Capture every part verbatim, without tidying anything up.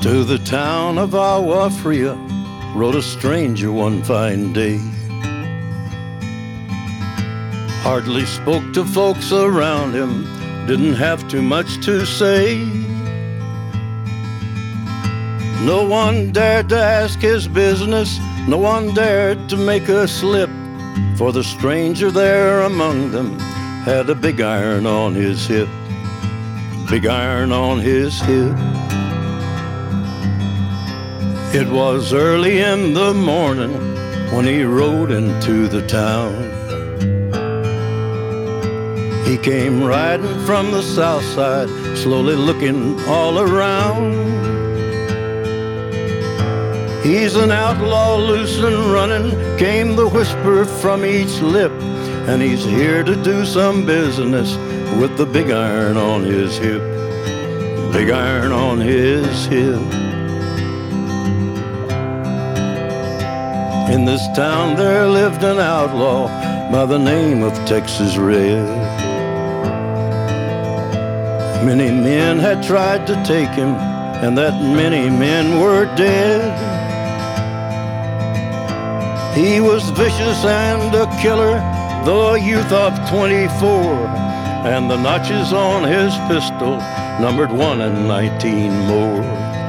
To the town of Agua Fria rode a stranger one fine day. Hardly spoke to folks around him, didn't have too much to say. No one dared to ask his business, no one dared to make a slip, for the stranger there among them had a big iron on his hip, big iron on his hip. It was early in the morning when he rode into the town. He came riding from the south side, slowly looking all around. He's an outlaw, loose and running, came the whisper from each lip, and he's here to do some business with the big iron on his hip, big iron on his hip. In this town there lived an outlaw by the name of Texas Red. Many men had tried to take him, and that many men were dead. He was vicious and a killer, though a youth of twenty-four, and the notches on his pistol numbered one in nineteen more.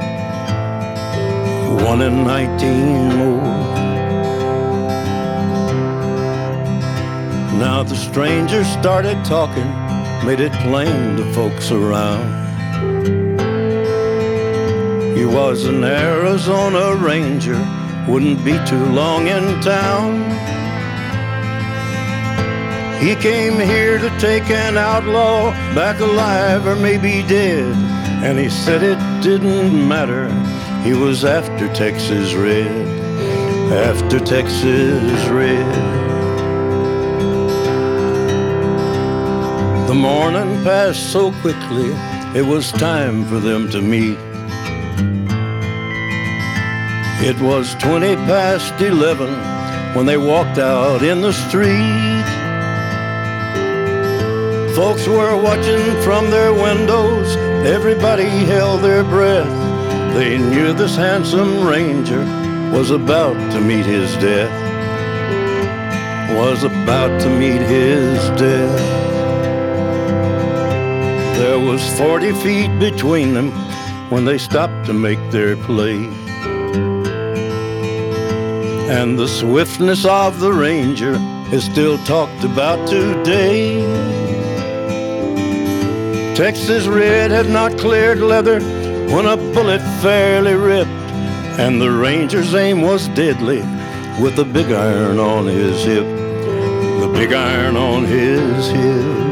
One in nineteen more. Now the stranger started talking, made it plain to folks around. He was an Arizona Ranger, wouldn't be too long in town. He came here to take an outlaw back alive or maybe dead, and he said it didn't matter, he was after Texas Red, after Texas Red. The morning passed so quickly, it was time for them to meet. It was twenty past eleven when they walked out in the street. Folks were watching from their windows, everybody held their breath. They knew this handsome ranger was about to meet his death, was about to meet his death. There was forty feet between them when they stopped to make their play. And the swiftness of the ranger is still talked about today. Texas Red had not cleared leather when a bullet fairly ripped, and the ranger's aim was deadly with the big iron on his hip, the big iron on his hip.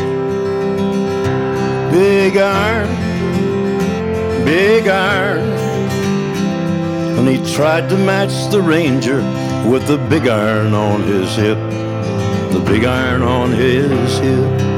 Big iron, big iron. And he tried to match the ranger with the big iron on his hip, the big iron on his hip.